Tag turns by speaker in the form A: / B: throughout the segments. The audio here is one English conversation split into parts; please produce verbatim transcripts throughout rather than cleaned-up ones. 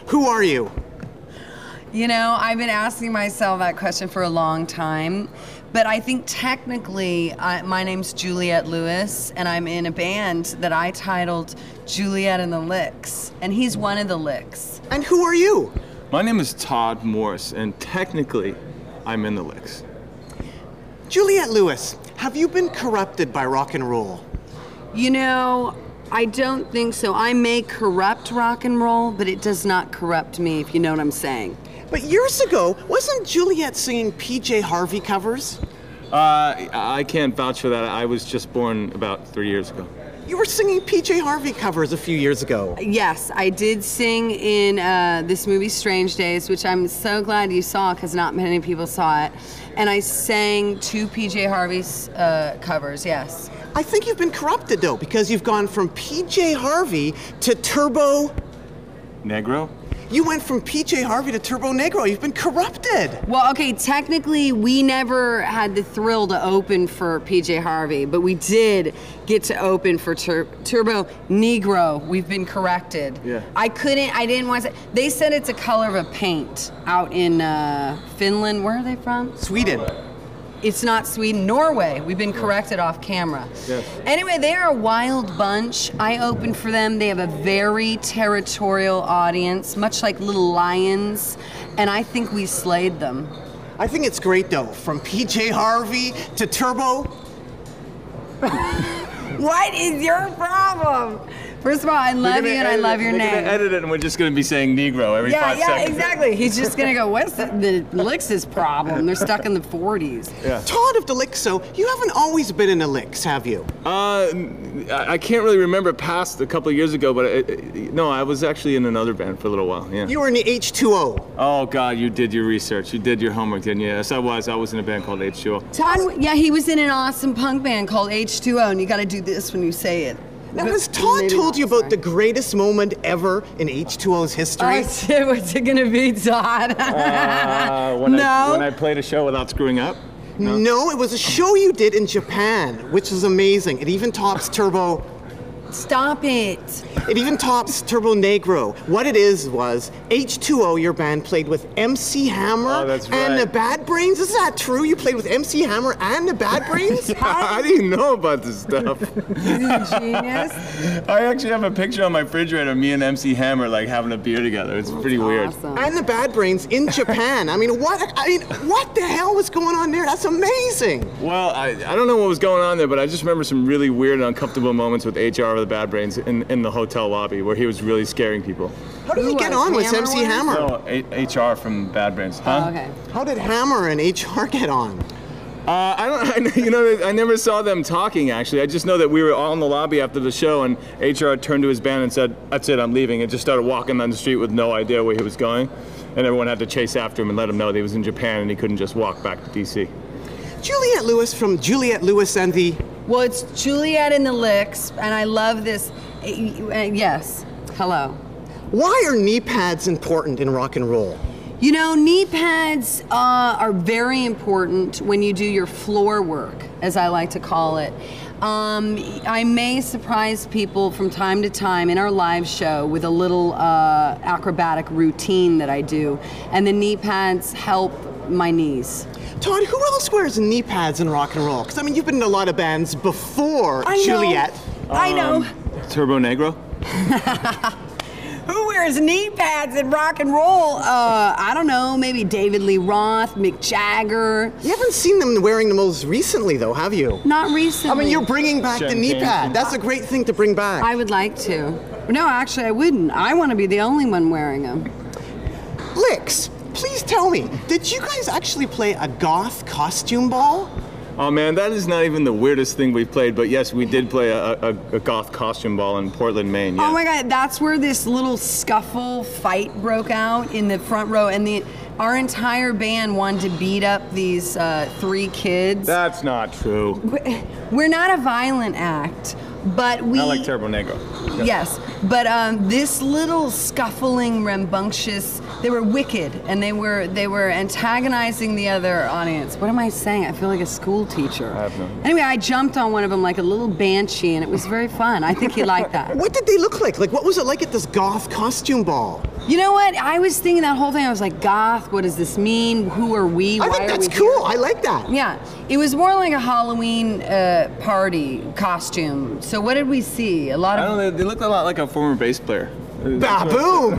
A: Who are you?
B: You know, I've been asking myself that question for a long time, but I think technically I, my name's Juliette Lewis, and I'm in a band that I titled Juliette and the Licks, and he's one of the Licks.
A: And who are you?
C: My name is Todd Morris, and technically, I'm in the Licks.
A: Juliette Lewis, have you been corrupted by rock and roll?
B: You know, I don't think so. I may corrupt rock and roll, but it does not corrupt me, if you know what I'm saying.
A: But years ago, wasn't Juliette singing P J Harvey covers?
C: Uh, I can't vouch for that. I was just born about three years ago.
A: You were singing P J Harvey covers a few years ago.
B: Yes, I did sing in uh, this movie Strange Days, which I'm so glad you saw because not many people saw it. And I sang two P J Harvey's uh, covers, yes.
A: I think you've been corrupted, though, because you've gone from P J Harvey to Turbo...
C: Negro?
A: You went from P J Harvey to Turbo Negro. You've been corrupted.
B: Well, okay, technically, we never had the thrill to open for P J Harvey, but we did get to open for Tur- Turbo Negro. We've been corrected.
C: Yeah.
B: I couldn't, I didn't want to say, they said it's a color of a paint out in uh, Finland. Where are they from?
A: Sweden.
B: It's not Sweden, Norway. We've been corrected off camera.
C: Yes.
B: Anyway, they are a wild bunch. I opened for them. They have a very territorial audience, much like Little Lions, and I think we slayed them.
A: I think it's great, though. From P J Harvey to Turbo...
B: What is your problem? First of all, I love you and I love your
C: we're
B: name.
C: We're gonna edit it and we're just gonna be saying Negro every
B: Yeah,
C: five
B: yeah,
C: seconds.
B: exactly. He's just gonna go, what's the, the Licks' problem? They're stuck in the forties.
C: Yeah.
A: Todd of the Licks, so you haven't always been in the Licks, have you?
C: Uh, I I can't really remember past a couple of years ago, but it, it, no, I was actually in another band for a little while, yeah.
A: You were in the H two O.
C: Oh, God, you did your research. You did your homework, didn't you? Yes, I was. I was in a band called H two O.
B: Todd, yeah, he was in an awesome punk band called H two O, and you gotta do this when you say it.
A: Now, has Todd
B: Maybe
A: told
B: not,
A: you about
B: sorry.
A: the greatest moment ever in H two O's history?
B: Oh, shit, what's it gonna be, Todd?
C: Uh, when
B: No.
C: I, when I played a show without screwing up?
A: no. no, it was a show you did in Japan, which was amazing. It even tops Turbo...
B: Stop it.
A: It even tops Turbo Negro. What it is was H two O, your band, played with M C Hammer
C: Oh, that's
A: and
C: right.
A: the Bad Brains. Is that true? You played with M C Hammer and the Bad Brains?
C: I didn't know about this stuff.
B: Genius.
C: I actually have a picture on my refrigerator of me and M C Hammer like having a beer together. It's pretty weird.
B: Awesome.
A: And the Bad Brains in Japan. I mean, what? I mean, what the hell was going on there? That's amazing.
C: Well, I, I don't know what was going on there, but I just remember some really weird and uncomfortable moments with H R of the Bad Brains in, in the hotel lobby where he was really scaring people.
A: How did
B: Who
A: he get
B: was?
A: on with
B: Hammer
A: M C
B: was?
A: Hammer?
C: No, A- H R from Bad Brains. Huh?
B: Oh, okay.
A: How did Hammer and H R get on?
C: Uh, I don't. I, you know, I never saw them talking. Actually, I just know that we were all in the lobby after the show, and H R turned to his band and said, "That's it, I'm leaving," and just started walking down the street with no idea where he was going, and everyone had to chase after him and let him know that he was in Japan and he couldn't just walk back to D C.
A: Juliette Lewis from Juliette Lewis and the...
B: Well, it's Juliette and the Licks, and I love this. Uh, yes. Hello.
A: Why are knee pads important in rock and roll?
B: You know, knee pads uh, are very important when you do your floor work, as I like to call it. Um, I may surprise people from time to time in our live show with a little uh, acrobatic routine that I do, and the knee pads help my knees.
A: Todd, who else wears knee pads in rock and roll? Because, I mean, you've been in a lot of bands before
B: I know.
A: Juliette.
B: I know.
C: Um, Turbo Negro?
B: Who wears knee pads in rock and roll? Uh, I don't know, maybe David Lee Roth, Mick Jagger.
A: You haven't seen them wearing them most recently, though, have you?
B: Not recently.
A: I mean, you're bringing back the
C: Sharon
A: knee
C: King.
A: pad. That's a great thing to bring back.
B: I would like to. No, actually, I wouldn't. I want to be the only one wearing them.
A: Licks, please tell me, did you guys actually play a goth costume ball?
C: Oh man, that is not even the weirdest thing we've played, but yes, we did play a, a, a goth costume ball in Portland, Maine. Yeah.
B: Oh my God, that's where this little scuffle fight broke out in the front row, and the our entire band wanted to beat up these uh, three kids.
C: That's not true.
B: We're not a violent act, but we...
C: I like Turbo Negro.
B: Yes, but um, this little scuffling, rambunctious, they were wicked, and they were they were antagonizing the other audience. What am I saying? I feel like a school teacher.
C: I have no-
B: Anyway, I jumped on one of them like a little banshee, and it was very fun. I think he liked that.
A: What did they look like? Like, what was it like at this goth costume ball?
B: You know what? I was thinking that whole thing. I was like, goth. What does this mean? Who are we?
A: I
B: Why
A: think
B: are
A: that's
B: we
A: cool.
B: here?
A: I like that.
B: Yeah, it was more like a Halloween uh, party costume. So what did we see? A lot
C: I
B: of.
C: don't know. They looked a lot like a former bass player.
A: Ba-boom!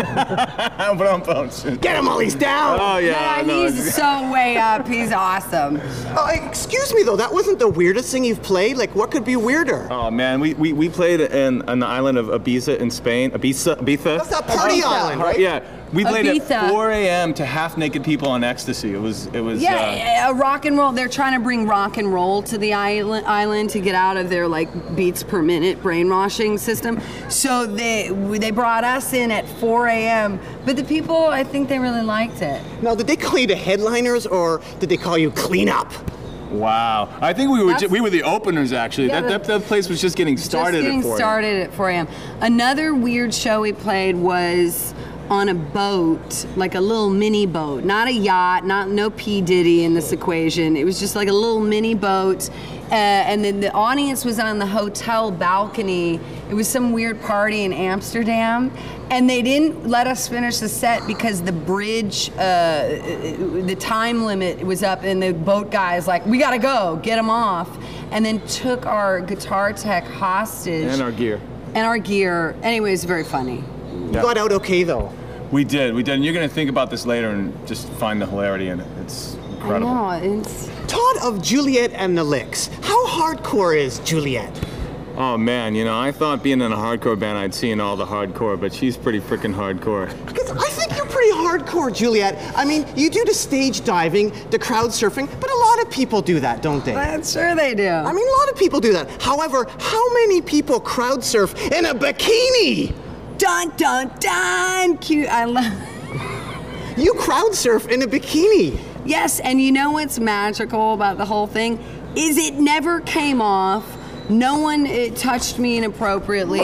C: Get
A: Get him while he's down.
C: Oh yeah.
B: Nah,
C: no,
B: he's so way up. He's awesome.
A: Oh, excuse me, though. That wasn't the weirdest thing you've played. Like, what could be weirder?
C: Oh man, we, we, we played in on the island of Ibiza in Spain. Ibiza, Ibiza.
A: That's that party
B: Ibiza.
A: island, right?
C: Yeah, we played
B: Ibiza.
C: at four a m to half-naked people on ecstasy. It was it was.
B: Yeah, a rock and roll. They're trying to bring rock and roll to the island, island to get out of their like beats per minute brainwashing system. So they they brought us in at four a m But the people, I think they really liked it.
A: Now, did they call you the headliners, or did they call you clean up?
C: Uh, wow, I think we were
B: That's-
C: ju- we were the openers actually.
B: Yeah,
C: that,
B: the-
C: that that place was just getting started
B: Just getting
C: at four.
B: started at four a m Another weird show we played was on a boat, like a little mini boat, not a yacht, not no P Diddy in this equation. It was just like a little mini boat, uh, and then the audience was on the hotel balcony. It was some weird party in Amsterdam, and they didn't let us finish the set because the bridge, uh, the time limit was up, and the boat guys like, we gotta go, get them off, and then took our guitar tech hostage
C: And our gear.
B: and our gear. Anyway, it was very funny.
A: You
C: Yeah.
A: got out okay, though.
C: We did, we did. And you're gonna think about this later and just find the hilarity in it. It's incredible.
B: I know, it's
A: Todd of Juliet and the Licks. How hardcore is Juliet?
C: Oh man, you know, I thought being in a hardcore band I'd seen all the hardcore, but she's pretty freaking hardcore.
A: Because I think you're pretty hardcore, Juliet. I mean, you do the stage diving, the crowd surfing, but a lot of people do that, don't they?
B: I'm sure they do.
A: I mean, a lot of people do that. However, how many people crowd surf in a bikini?
B: Dun dun dun! Cute. I love.
A: You crowd surf in a bikini.
B: Yes, and you know what's magical about the whole thing is it never came off. No one it touched me inappropriately.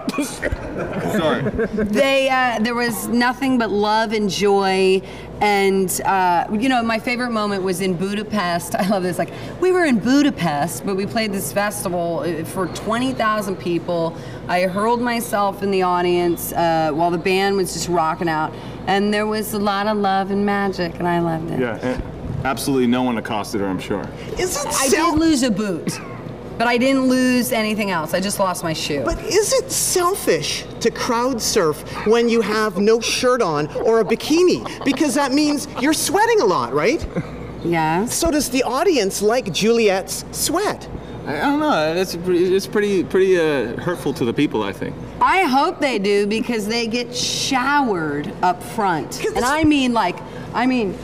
C: Sorry.
B: They uh, there was nothing but love and joy, and uh, you know my favorite moment was in Budapest. I love this. Like we were in Budapest, but we played this festival uh, for twenty thousand people. I hurled myself in the audience uh, while the band was just rocking out, and there was a lot of love and magic, and I loved it.
C: Yeah, and absolutely no one accosted her, I'm sure.
A: Is it
B: I
A: self-
B: did lose a boot, but I didn't lose anything else. I just lost my shoe.
A: But is it selfish to crowd surf when you have no shirt on or a bikini? Because that means you're sweating a lot, right?
B: Yes.
A: So does the audience like Juliet's sweat?
C: I, I don't know. It's pretty, it's pretty pretty uh, hurtful to the people, I think.
B: I hope they do because they get showered up front. And I mean like, I mean,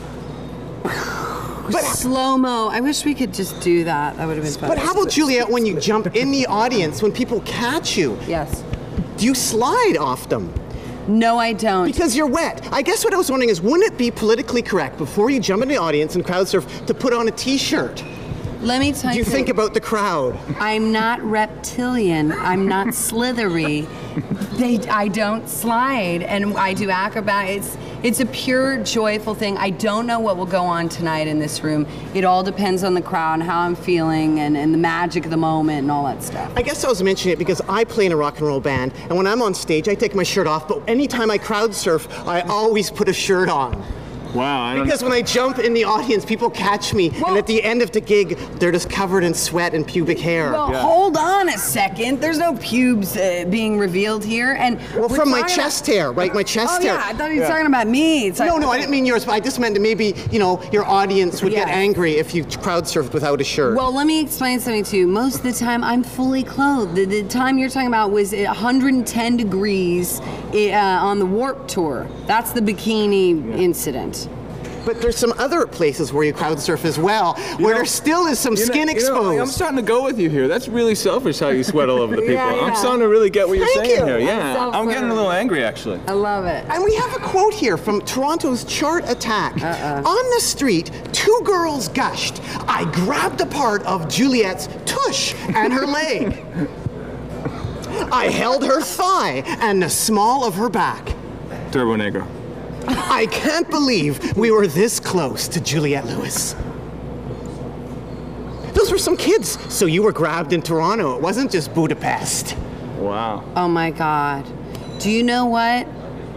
A: But,
B: slow-mo. I wish we could just do that. That would have been fun.
A: but how about Juliet when you jump in the audience, when people catch you?
B: Yes.
A: Do you slide off them?
B: No, I don't.
A: Because you're wet. I guess what I was wondering is, wouldn't it be politically correct before you jump in the audience and crowd surf to put on a t-shirt?
B: Let me tell
A: Do
B: you
A: you think
B: something.
A: about the crowd?
B: I'm not reptilian. I'm not slithery. They, I don't slide, and I do acrobatics. It's, it's a pure, joyful thing. I don't know what will go on tonight in this room. It all depends on the crowd and how I'm feeling, and, and the magic of the moment, and all that stuff.
A: I guess I was mentioning it because I play in a rock and roll band, and when I'm on stage, I take my shirt off, but anytime I crowd surf, I always put a shirt on.
C: Wow, I don't
A: Because when I jump in the audience, people catch me,
B: Well-
A: and at the end of the gig, they're just covered in sweat and pubic hair.
B: Well,
C: Yeah.
B: hold on a second. There's no pubes uh, being revealed here, and
A: Well,
B: we're
A: from my
B: talking
A: chest
B: about-
A: hair, right? My chest
B: Oh
A: hair.
B: yeah, I thought he was talking about me. It's like,
A: No, no, I didn't mean yours, but I just meant that maybe, you know, your audience would get
B: Yes.
A: angry if you crowd surfed without a shirt.
B: Well, let me explain something to you. Most of the time, I'm fully clothed. The, the time you're talking about was one hundred ten degrees uh, on the Warped Tour. That's the bikini incident.
A: But there's some other places where you crowd surf as well, where
C: know-
A: there still is some
C: You know-
A: skin
C: you know,
A: exposed.
C: I'm starting to go with you here. That's really selfish how you sweat all over the people.
B: Yeah, yeah.
C: I'm starting to really get what you're
A: Thank
C: saying
A: you.
C: here.
A: I'm
C: Yeah,
B: so
C: I'm getting a
B: sorry.
C: little angry actually.
B: I love it.
A: And we have a quote here from Toronto's Chart Attack. On the street, two girls gushed. I grabbed a part of Juliet's tush and her leg. I held her thigh and the small of her back.
C: Turbo Negro.
A: I can't believe we were this close to Juliette Lewis. Those were some kids, so you were grabbed in Toronto. It wasn't just Budapest.
C: Wow.
B: Oh my God. Do you know what?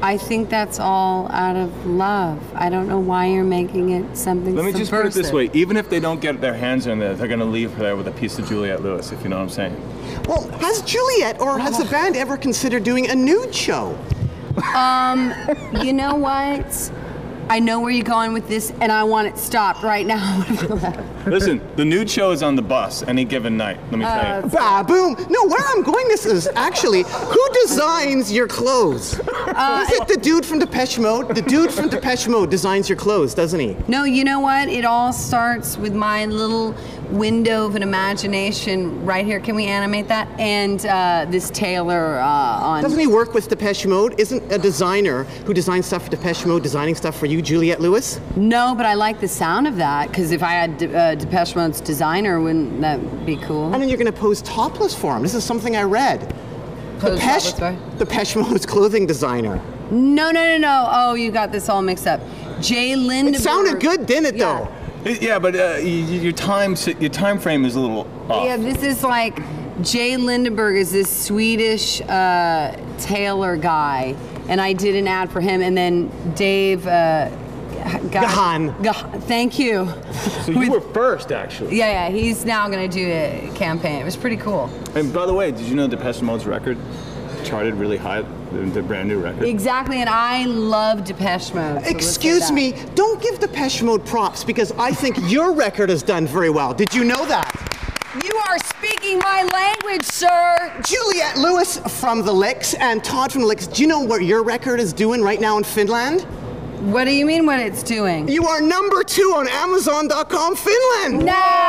B: I think that's all out of love. I don't know why you're making it something
C: Let me just put it this
B: subversive.
C: way. Even if they don't get their hands on there, they're going to leave there with a piece of Juliette Lewis, if you know what I'm saying.
A: Well, has Juliet or has the band ever considered doing a nude show?
B: Um, you know what? I know where you're going with this, and I want it stopped right now.
C: Listen, the nude show is on the bus any given night, let me tell you.
A: Bah, boom. No, where I'm going this is actually, who designs your clothes?
B: Uh,
A: is it the dude from Depeche Mode? The dude from Depeche Mode designs your clothes, doesn't he?
B: No, you know what? It all starts with my little window of an imagination right here. Can we animate that? And uh, this tailor uh, on...
A: Doesn't he work with Depeche Mode? Isn't a designer who designs stuff for Depeche Mode designing stuff for you, Juliette Lewis?
B: No, but I like the sound of that, because if I had De- uh, Depeche Mode's designer, wouldn't that be cool?
A: And then you're going to pose topless for him. This is something I read.
B: Pose
A: Depeche,
B: topless for-
A: Depeche Mode's clothing designer.
B: No, no, no, no. Oh, you got this all mixed up. Jay Lindeberg.
A: It sounded good, didn't it,
B: Yeah.
A: though?
C: It- Yeah, but uh, y- y- your time si- your time frame is a little off.
B: Yeah, this is like Jay Lindeberg is this Swedish uh, tailor guy, and I did an ad for him, and then Dave uh,
A: Gahan.
B: Gahan. Thank you.
C: So you were first, actually.
B: Yeah, yeah, he's now gonna do a campaign. It was pretty cool.
C: And by the way, did you know Depeche Mode's record charted really high, the, the brand new record?
B: Exactly, and I love Depeche Mode. so let's say
A: Excuse
B: that.
A: me, don't give Depeche Mode props because I think your record has done very well. Did you know that?
B: You are speaking my language, sir.
A: Juliette Lewis from The Licks and Todd from The Licks, do you know what your record is doing right now in Finland?
B: What do you mean what it's doing?
A: You are number two on Amazon dot com Finland!
B: No!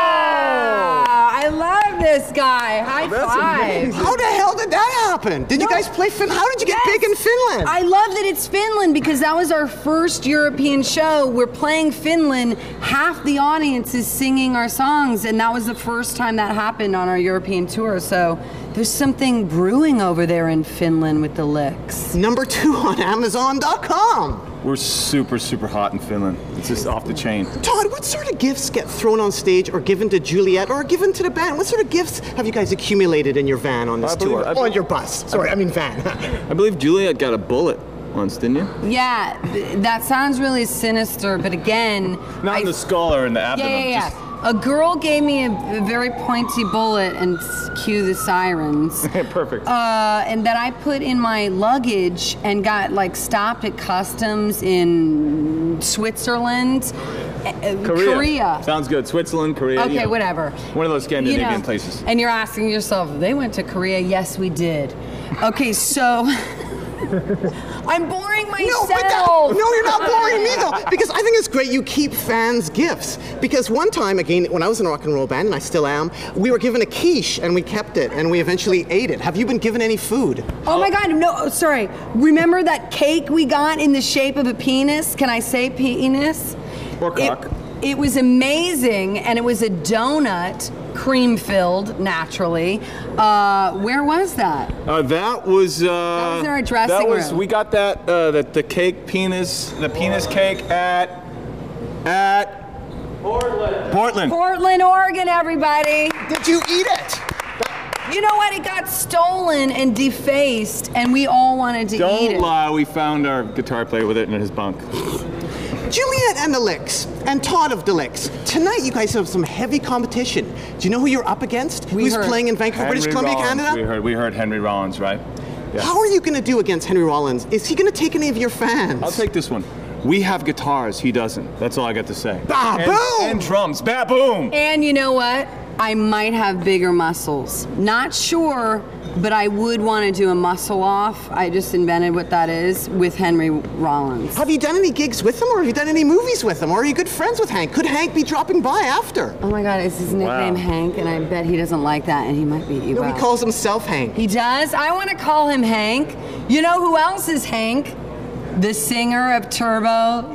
B: I love this guy. High five.
A: How the hell did that happen? Did you
B: No.
A: guys play Finland? How did you get
B: Yes.
A: big in Finland?
B: I love that it's Finland because that was our first European show. We're playing Finland. Half the audience is singing our songs, and that was the first time that happened on our European tour. So there's something brewing over there in Finland with the Licks.
A: Number two on Amazon dot com.
C: We're super, super hot in Finland. It's just off the chain.
A: Todd, what sort of gifts get thrown on stage or given to Juliet or given to the band? What sort of gifts have you guys accumulated in your van on this
C: I believe-
A: tour?
C: I
A: on
C: believe-
A: your bus. Sorry, I mean van.
C: I believe Juliet got a bullet once, didn't you?
B: Yeah, th- that sounds really sinister, but again,
C: Not
B: I-
C: in the skull or in the
B: yeah,
C: abdomen.
B: yeah, yeah.
C: just-
B: A girl gave me a, a very pointy bullet and s- cue the sirens.
C: Perfect.
B: Uh, and that I put in my luggage and got like stopped at customs in Switzerland, uh,
C: Korea.
B: Korea.
C: Sounds good. Switzerland, Korea.
B: Okay,
C: you know,
B: whatever.
C: One of those Scandinavian
B: You know,
C: places.
B: And you're asking yourself, they went to Korea? Yes, we did. Okay, so I'm boring myself.
A: No, but that, no, you're not boring me though, because I think it's great you keep fans gifts. Because one time, again, when I was in a rock and roll band, and I still am, we were given a quiche and we kept it and we eventually ate it. Have you been given any food?
B: Oh my God, no, oh, sorry. Remember that cake we got in the shape of a penis? Can I say penis?
C: Or cock.
B: It, it was amazing, and it was a donut, cream filled, naturally. Uh, where was that?
C: Uh, that was. Uh,
B: was in our dressing
C: That was.
B: room.
C: We got that. Uh, the, the cake penis. The penis cake at. At. Portland. Portland.
B: Portland, Oregon, everybody.
A: Did you eat it?
B: You know what? It got stolen and defaced, and we all wanted to eat
C: Don't
B: it.
C: lie. We found our guitar player with it in his bunk.
A: Juliet and the Licks, and Todd of the Licks. Tonight you guys have some heavy competition. Do you know who you're up against?
B: We
A: Who's
B: heard.
A: playing in Vancouver, British Columbia,
C: Rollins.
A: Canada?
C: We heard. We heard Henry Rollins, right? Yeah.
A: How are you going to do against Henry Rollins? Is he going to take any of your fans?
C: I'll take this one. We have guitars. He doesn't. That's all I got to say.
A: Bah,
C: and,
A: boom!
C: and drums. Ba boom.
B: And you know what? I might have bigger muscles. Not sure, but I would want to do a muscle off. I just invented what that is with Henry Rollins.
A: Have you done any gigs with him, or have you done any movies with him, or are you good friends with Hank? Could Hank be dropping by after?
B: Oh my God, is his nickname
C: Wow.
B: Hank? And I bet he doesn't like that, and he might be.
A: No,
B: Wow.
A: he calls himself Hank.
B: He does? I want to call him Hank. You know who else is Hank? The singer of Turbo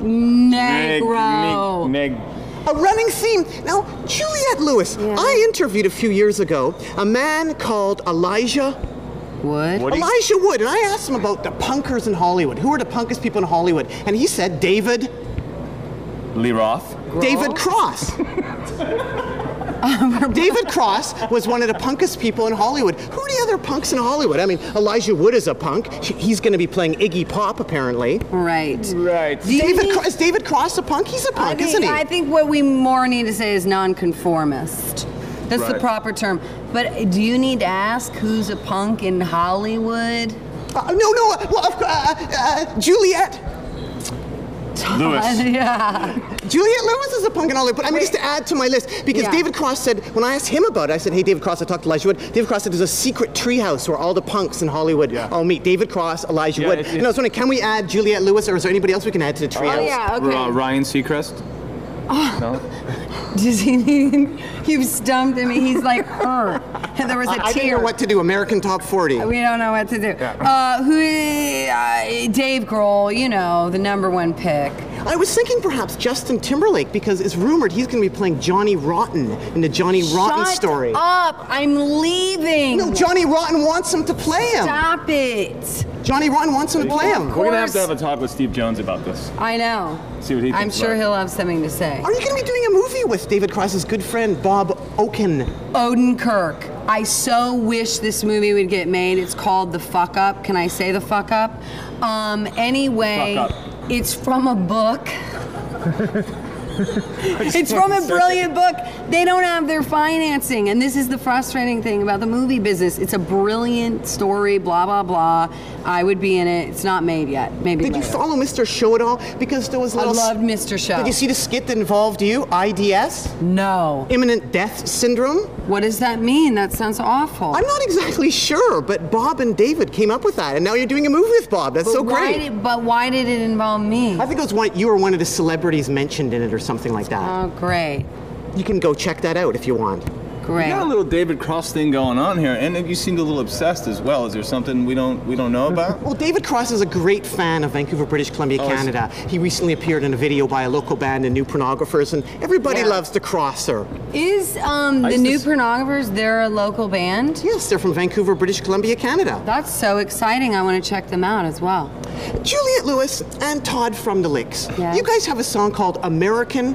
B: Negro.
C: Neg, neg,
A: A running theme. Now, Juliette Lewis,
B: Yeah.
A: I interviewed a few years ago a man called Elijah.
B: Wood?
C: What?
A: Elijah Wood, and I asked him about the punkers in Hollywood. Who are the punkest people in Hollywood? And he said David,
C: Lee Roth.
A: David Cross. David Cross was one of the punkest people in Hollywood. Who are the other punks in Hollywood? I mean, Elijah Wood is a punk. He's going to be playing Iggy Pop, apparently.
B: Right.
C: Right.
B: Do you
A: David
B: need-
A: Cro- is David Cross a punk? He's a
B: I
A: punk,
B: think,
A: isn't he?
B: I think what we more need to say is nonconformist. That's the
C: Right.
B: proper term. But do you need to ask who's a punk in Hollywood?
A: Uh, no, no. Well, of, uh, uh, Juliette.
C: Lewis.
B: Yeah.
A: Juliette Lewis is a punk in Hollywood, but I mean, just to add to my list, because
B: Yeah.
A: David Cross said, when I asked him about it, I said, hey, David Cross, I talked to Elijah Wood. David Cross said there's a secret treehouse where all the punks in Hollywood
C: Yeah.
A: all meet. David Cross, Elijah
C: Yeah,
A: Wood.
C: it's-
A: And I was wondering, can we add Juliette Lewis, or is there anybody else we can add to the treehouse?
B: Oh, yeah, okay.
C: Uh, Ryan Seacrest? No?
B: Does he need, you've stumped him. He's like, er. And there was a
A: I, I
B: tear.
A: didn't know what to do. American Top forty.
B: We don't know what to do. Uh, who? Uh, Dave Grohl, you know, the number one pick.
A: I was thinking perhaps Justin Timberlake, because it's rumored he's going to be playing Johnny Rotten in the Johnny Rotten
B: Shut
A: story.
B: up! I'm leaving.
A: No, Johnny Rotten wants him to play him.
B: Stop it!
A: Johnny Rotten wants him to play him.
C: We're gonna have
B: course.
C: to have a talk with Steve Jones about this.
B: I know.
C: See what he
B: I'm
C: thinks
B: sure
C: about it.
B: he'll have something to say.
A: Are you going to be doing a movie with David Cross's good friend Bob Oken?
B: Odenkirk. I so wish this movie would get made. It's called The Fuck Up. Can I say The Fuck Up? Um, anyway,
C: Fuck Up.
B: it's from a book. It's from a brilliant book. They don't have their financing, and this is the frustrating thing about the movie business. It's a brilliant story, blah, blah, blah. I would be in it. It's not made yet. Maybe
A: Did you
B: later.
A: follow Mister Show at all? Because there was
B: I
A: little.
B: loved Mister Show.
A: Did you see the skit that involved you? I D S?
B: No.
A: Imminent Death Syndrome?
B: What does that mean? That sounds awful.
A: I'm not exactly sure, but Bob and David came up with that, and now you're doing a movie with Bob. That's
B: But
A: so
B: why
A: great.
B: Did, but why did it involve me?
A: I think it was one, you were one of the celebrities mentioned in it or something like that.
B: Oh, great.
A: You can go check that out if you want.
B: Great.
C: You got a little David Cross thing going on here, and you seemed a little obsessed as well. Is there something we don't we don't know about?
A: Well, David Cross is a great fan of Vancouver, British Columbia,
C: Oh, is he?
A: Canada. He recently appeared in a video by a local band, The New Pornographers, and everybody
B: Yeah.
A: loves the Crosser.
B: Is um,
C: I
B: the
C: used to
B: New
C: s-
B: Pornographers, they're a local band?
A: Yes, they're from Vancouver, British Columbia, Canada.
B: That's so exciting. I want to check them out as well.
A: Juliette Lewis and Todd from the Licks.
B: Yes.
A: You guys have a song called American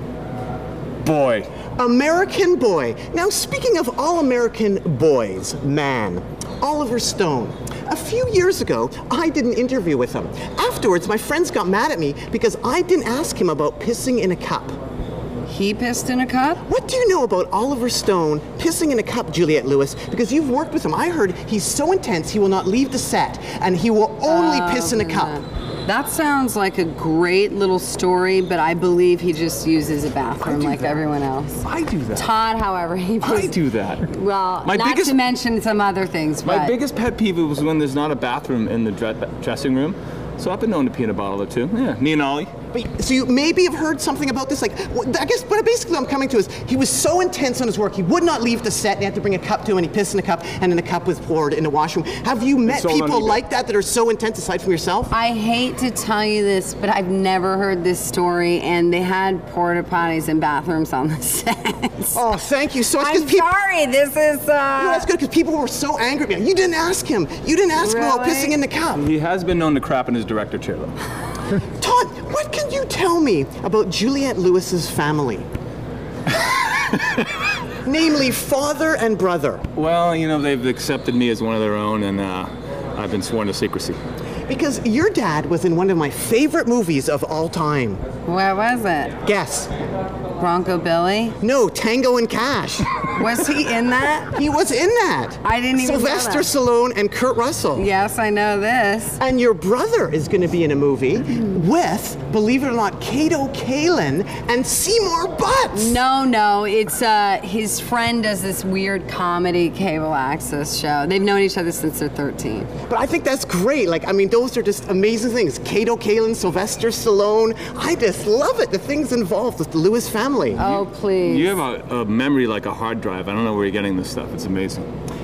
C: Boy.
A: American Boy. Now, speaking of all American boys, man, Oliver Stone. A few years ago, I did an interview with him. Afterwards, my friends got mad at me because I didn't ask him about pissing in a cup.
B: He pissed in a cup?
A: What do you know about Oliver Stone pissing in a cup, Juliette Lewis? Because you've worked with him. I heard he's so intense he will not leave the set, and he will only piss in a cup.
B: That sounds like a great little story, but I believe he just uses a bathroom
C: do
B: like
C: that.
B: everyone else.
C: I do that.
B: Todd, however, he
C: I
B: was,
C: do that.
B: well,
C: My
B: not
C: biggest-
B: to mention some other things,
C: My
B: but
C: biggest pet peeve was when there's not a bathroom in the dre- dressing room. So I've been known to pee in a bottle or two. Yeah, me and Ollie.
A: But, so you maybe have heard something about this? Like, wh- I guess what basically I'm coming to is he was so intense on his work, he would not leave the set. They had to bring a cup to him, and he pissed in a cup, and then the cup was poured in the washroom. Have you met
C: sold on
A: people
C: eBay.
A: like that that are so intense aside from yourself?
B: I hate to tell you this, but I've never heard this story, and they had porta potties and bathrooms on the set.
A: Oh, thank you. So it's
B: I'm
A: because people.
B: sorry. This is.
A: No,
B: Uh,
A: that's good because people were so angry at me. You didn't ask him. You didn't ask him about
B: Really?
A: pissing in the cup.
C: He has been known to crap in his director chair, though.
A: Todd, what can you tell me about Juliette Lewis's family? Namely, father and brother.
C: Well, you know, they've accepted me as one of their own, and uh, I've been sworn to secrecy.
A: Because your dad was in one of my favorite movies of all time.
B: What was it?
A: Guess.
B: Bronco Billy?
A: No, Tango and Cash.
B: Was he in that?
A: He was in that.
B: I didn't even know
A: Sylvester
B: that.
A: Stallone and Kurt Russell.
B: Yes, I know this.
A: And your brother is going to be in a movie with, believe it or not, Kato Kalin and Seymour Butts.
B: No, no, it's uh, his friend does this weird comedy cable access show. They've known each other since they're thirteen.
A: But I think that's great. Like, I mean, those are just amazing things. Kato Kalin, Sylvester Stallone. I just love it. The things involved with the Lewis family.
B: Oh, please.
C: You have a, a memory like a hard drive. I don't know where you're getting this stuff. It's amazing.
A: Thank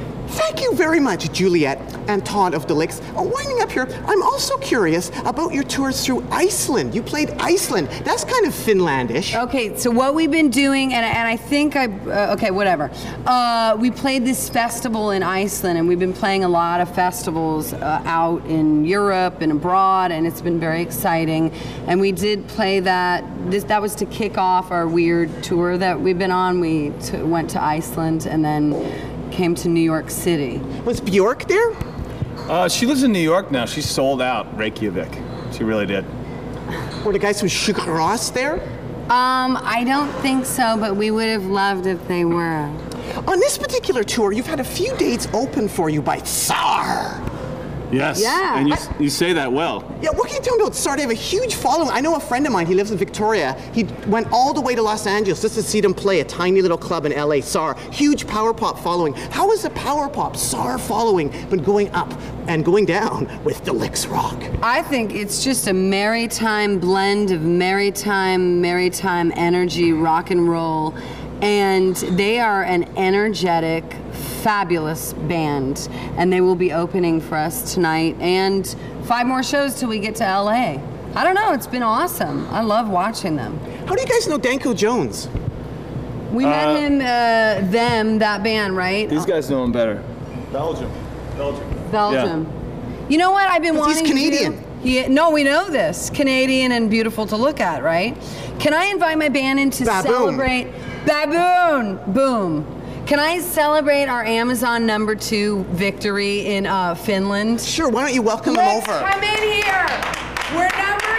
A: thank you very much, Juliet and Todd of the Licks. Uh, winding up here, I'm also curious about your tours through Iceland. You played Iceland. That's kind of Finlandish.
B: Okay, so what we've been doing, and, and I think I, uh, okay, whatever. Uh, we played this festival in Iceland, and we've been playing a lot of festivals uh, out in Europe and abroad, and it's been very exciting. And we did play that, this, that was to kick off our weird tour that we've been on. We t- went to Iceland and then came to New York City.
A: Was Bjork there?
C: Uh, she lives in New York now. She sold out Reykjavik. She really did.
A: Were the guys from Sugar Ross there?
B: Um, I don't think so, but we would have loved if they were.
A: On this particular tour, you've had a few dates open for you by Tsar.
C: Yes.
B: Yeah.
C: And you, you say that well.
A: Yeah, what can you tell me about Tsar? They have a huge following. I know a friend of mine, he lives in Victoria. He went all the way to Los Angeles just to see them play a tiny little club in L A, Tsar. Huge power pop following. How has the power pop Tsar following been going up and going down with the Licks Rock?
B: I think it's just a maritime blend of maritime, maritime energy, rock and roll, and they are an energetic, fabulous band, and they will be opening for us tonight and five more shows till we get to L A. I don't know, it's been awesome. I love watching them.
A: How do you guys know Danko Jones?
B: We
C: Uh,
B: met him, uh, them, that band, right?
C: These guys know him better. Belgium. Belgium.
B: Belgium. You know what I've been
A: 'Cause he's
B: wanting
A: Canadian.
B: to do? He, no, we know this. Canadian and beautiful to look at, right? Can I invite my band in to
A: Baboon.
B: celebrate Baboon? Boom. Can I celebrate our Amazon number two victory in uh, Finland?
A: Sure, why don't you welcome
B: Let's
A: them over?
B: come in here. We're number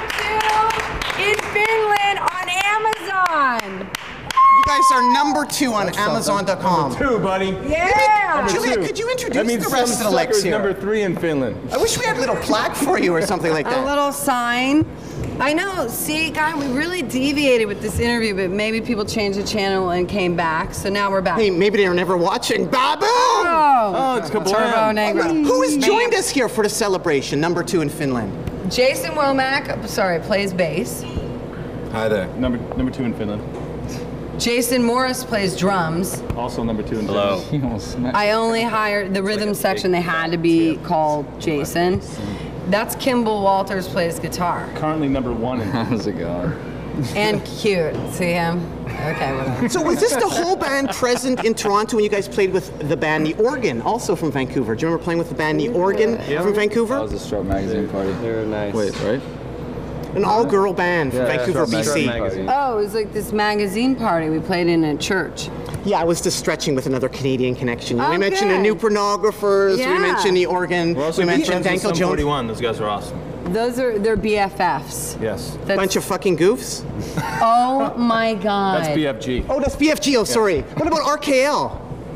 B: two in Finland on Amazon.
A: You guys are number two on Amazon dot com.
C: Two, buddy.
B: Yeah.
A: Julia,
C: Two.
A: could you introduce
C: That means
A: the rest
C: some
A: of the Licks
C: sucker's
A: here?
C: number three in Finland.
A: I wish we had a little plaque for you or something like
B: A
A: that.
B: little sign. I know. See, God, we really deviated with this interview, but maybe people changed the channel and came back, so now we're back.
A: Hey, maybe they were never watching. Baboon!
B: Oh,
C: Oh, it's Kablam.
B: Turbo Negro.
A: Who has joined us here for the celebration, number two in Finland?
B: Jason Womack, sorry, plays bass.
D: Hi there.
C: Number number two in Finland.
B: Jason Morris plays drums.
C: Also number two in
D: Hello.
C: Finland.
B: I only hired the rhythm section, they had to be called Jason. That's Kimball Walters plays guitar.
C: Currently number one in
D: How's it going?
B: And cute. See him? Okay, whatever.
A: So was this the whole band present in Toronto when you guys played with the band The Organ, also from Vancouver? Do you remember playing with the band The Organ from
D: That
A: Vancouver?
D: was a Strut Magazine party.
E: They're nice.
D: Wait, right?
A: An all-girl band from Vancouver,
D: Strut
A: B C.
D: Magazine.
B: Oh, it was like this magazine party we played in a church.
A: Yeah, I was just stretching with another Canadian connection. We
B: Okay.
A: mentioned the New Pornographers,
B: Yeah.
A: we mentioned The Organ,
C: We're also
A: we
C: good
A: mentioned
C: friends with
A: Danko
C: Sum
A: Jones.
C: forty-one. Those guys are awesome.
B: Those are, they're B F Fs.
C: Yes.
B: That's,
A: Bunch of fucking goofs.
B: oh my God.
C: That's B F G.
A: Oh, that's B F G, oh, sorry. What about R K L?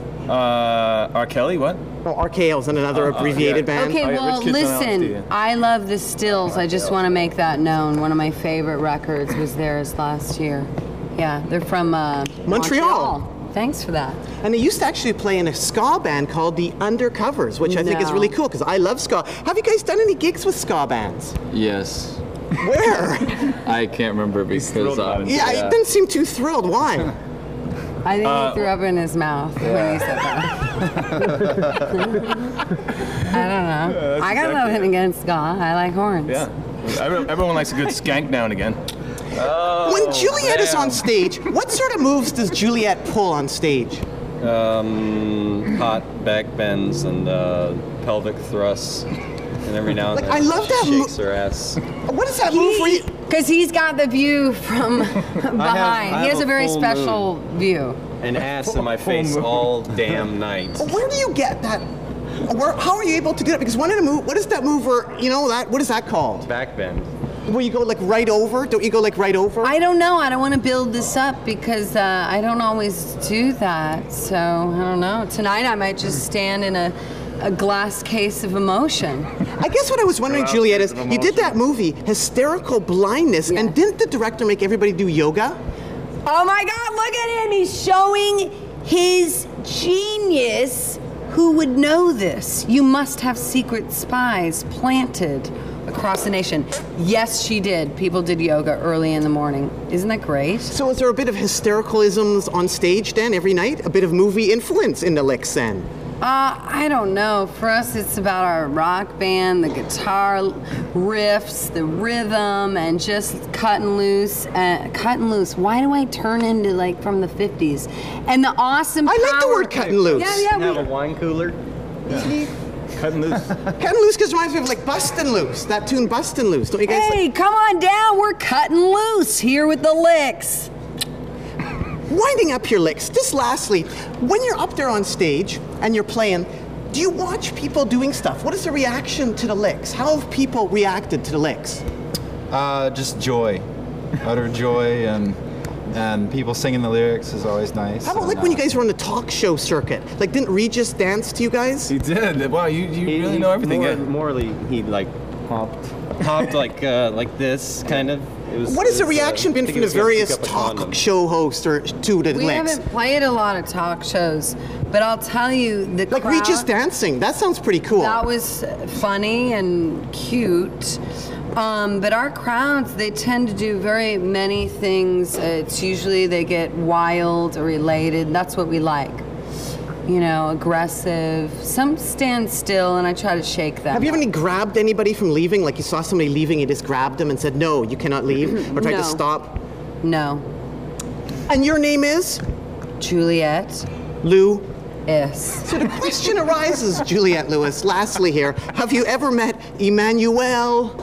C: Uh, R. Kelly, what?
A: Oh, R K L is another
C: Oh, oh,
A: abbreviated
C: yeah.
A: band.
B: Okay,
C: Oh, yeah,
B: well,
C: Rich Kids on L S D,
B: listen,
C: yeah.
B: I love the Stills. I just want to make that known. One of my favorite records was theirs last year. Yeah, they're from uh,
A: Montreal.
B: Thanks for that.
A: And they used to actually play in a ska band called the Undercovers, which I think is
B: No.
A: really cool because I love ska. Have you guys done any gigs with ska bands?
D: Yes.
A: Where?
D: I can't remember because
C: thrilled about
D: um,
C: it.
A: yeah, I didn't seem too thrilled. Why?
B: I think
C: Uh,
B: he threw up in his mouth when he said that. I don't know.
C: that's
B: I got
C: exactly
B: nothing
C: it.
B: against ska. I like horns.
C: Yeah. Everyone everyone likes a good skank now and again.
A: when Juliet is on stage, what sort of moves does Juliet pull on stage?
E: Um, hot back bends and uh, pelvic thrusts, and every now and
A: Like,
E: then
A: I love that mo-
E: shakes her ass.
A: What is that move where you...
B: Because he's got the view from behind.
E: I
B: he has
E: have
B: a
E: a
B: very
E: full
B: special view.
E: And ass in my face all damn night.
A: Where do you get that? Where, how are you able to do that? Because one of the move, what is that move where, you know, that, what is that called?
E: Back bend.
A: Where you go like right over? Don't you go like right over?
B: I don't know. I don't want to build this up because uh, I don't always do that. So I don't know. Tonight I might just stand in a, a glass case of emotion.
A: I guess what I was wondering,
C: Glass
A: Juliet,
C: case
A: is
C: of
A: you did that movie, Hysterical Blindness,
B: Yeah.
A: and didn't the director make everybody do yoga?
B: Oh my God, look at him. He's showing his genius. Who would know this? You must have secret spies planted across the nation. Yes, she did. People did yoga early in the morning. Isn't that great?
A: So is there a bit of hystericalisms on stage then every night? A bit of movie influence in the Licks then?
B: Uh, I don't know. For us, it's about our rock band, the guitar riffs, the rhythm, and just cutting loose. Uh, cutting loose. Why do I turn into like from the fifties? And the awesome.
A: I like the
B: power-
A: word cutting loose.
B: Yeah, yeah.
E: You have a
B: We,
E: wine cooler.
C: Cutting loose.
A: Cutting loose because reminds me of like Bustin' Loose. That tune Bustin' Loose. Don't you guys like?
B: hey, come on down. We're cutting loose here with the licks.
A: Winding up your licks, just lastly, when you're up there on stage and you're playing, do you watch people doing stuff? What is the reaction to the licks? How have people reacted to the licks?
D: Uh, just joy, utter joy, and and people singing the lyrics is always nice.
A: How about
D: and,
A: like when you
D: uh,
A: guys were on the talk show circuit? Like, didn't Regis dance to you guys?
C: He did. Wow, you, you
E: He-
C: really
E: he-
C: know everything.
E: More,
C: yeah.
E: Morley, he like hopped, hopped like uh, like this kind of. It was,
A: What has the
E: it was, uh,
A: reaction been
E: I think
A: from
E: he
A: the
E: was gonna
A: various
E: pick up a
A: talk
E: condom.
A: show hosts or to the
B: We
A: licks?
B: haven't played a lot of talk shows, but I'll tell you the
A: Like
B: crowd,
A: Regis dancing, that sounds pretty cool.
B: That was funny and cute. Um, but our crowds, they tend to do very many things. Uh, it's usually they get wild or related. That's what we like. You know, aggressive. Some stand still, and I try to shake them.
A: Have you ever any grabbed anybody from leaving? Like you saw somebody leaving, you just grabbed them and said, no, you cannot leave? Or tried
B: No.
A: to stop?
B: No.
A: And your name is?
B: Juliet
A: Lou?
B: is.
A: So the question arises, Juliette Lewis, lastly here, have you ever met Emmanuel?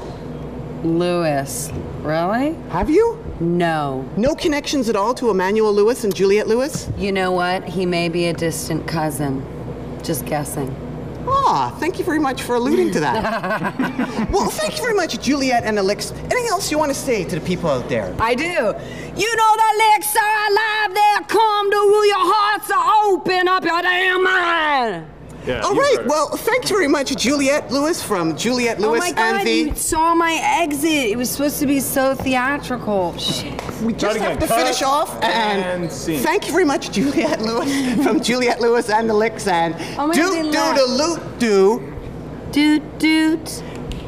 B: Lewis. Really?
A: Have you?
B: No.
A: No connections at all to Emmanuel Lewis and Juliette Lewis?
B: You know what? He may be a distant cousin. Just guessing.
A: Ah, thank you very much for alluding to that. Well, thank you very much, Juliette and Alex. Anything else you want to say to the people out there?
B: I do. You know the licks are alive. They'll come to you. Your hearts are open up your damn mind.
C: Yeah,
A: All
C: you
A: right,
C: heard it.
A: well, thank you very much, Juliette Lewis from Juliette
B: Oh
A: Lewis
B: my God,
A: and the...
B: you saw my exit. It was supposed to be so theatrical. Shit.
A: We just
C: again.
A: have to
C: Cut
A: finish off, and,
C: and scene.
A: thank you very much, Juliette Lewis from Juliette Lewis and the Licks, and
B: Oh my
A: do
B: God, they
A: do
B: left.
A: the loot do.
B: Doot doot.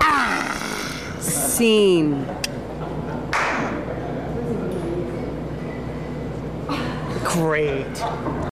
B: Ah. Scene.
A: Great.